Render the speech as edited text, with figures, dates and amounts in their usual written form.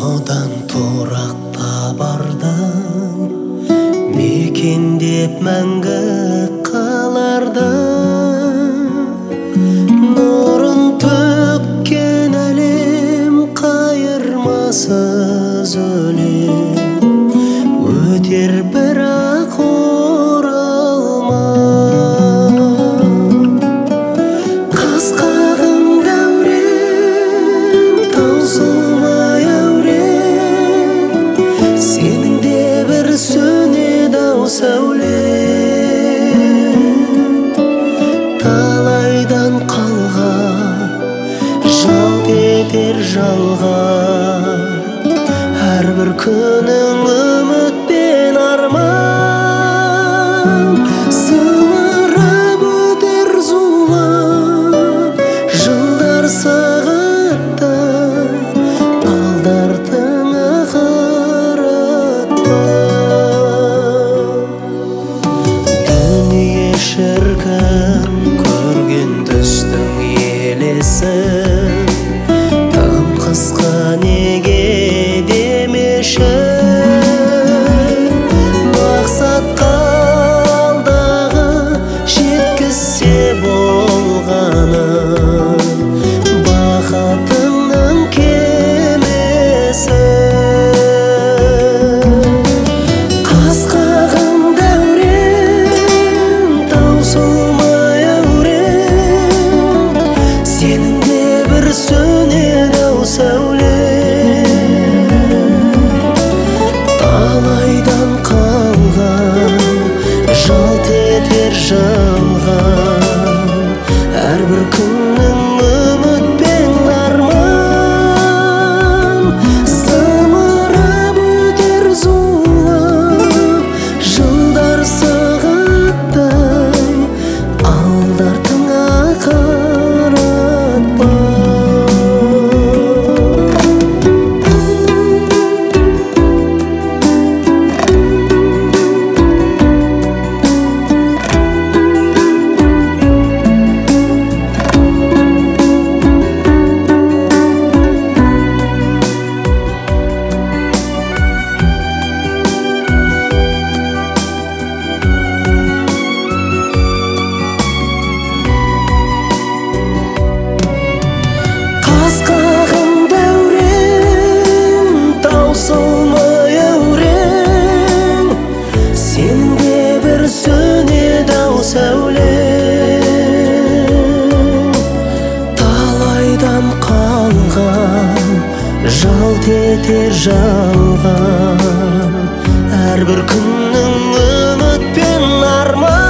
содан туракта бардым, мекендеп мәңгі қалардым. Нұрын төккен әлем қайырмасыз өлем, өтер бірақ оралмай. Қасқағым дәурен, таусылмай әурен, сенің де бір сөнеді-ау сәулем. Талайдан қалған жалт етер жалған, әрбір күнің үміт пен арман. Сыңырап өтер зулап жылдар сағаттай, алдартыңа қаратпа. Дүние шіркін көрген түстің елесі, тым қысқа неге демеші. Мақсатқа алдағы жеткізсе болғаны, бақытыңның кемесі. Қасқағым дәурен, таусылмай әурен, сенің де бір сөнеді-ау сәулем. Талайдан қалған жалт етер жалған, әрбір күннің үміт пен арман. Зымырап өтер зулап жылдар сағаттай, алдартыңа қаратпа. Қасқағым дәурен, таусылмай әурен, сенің де бір сөнеді-ау сәулем. Талайдан қалған жалт етер жалған, әрбір күннің үміт пен арман.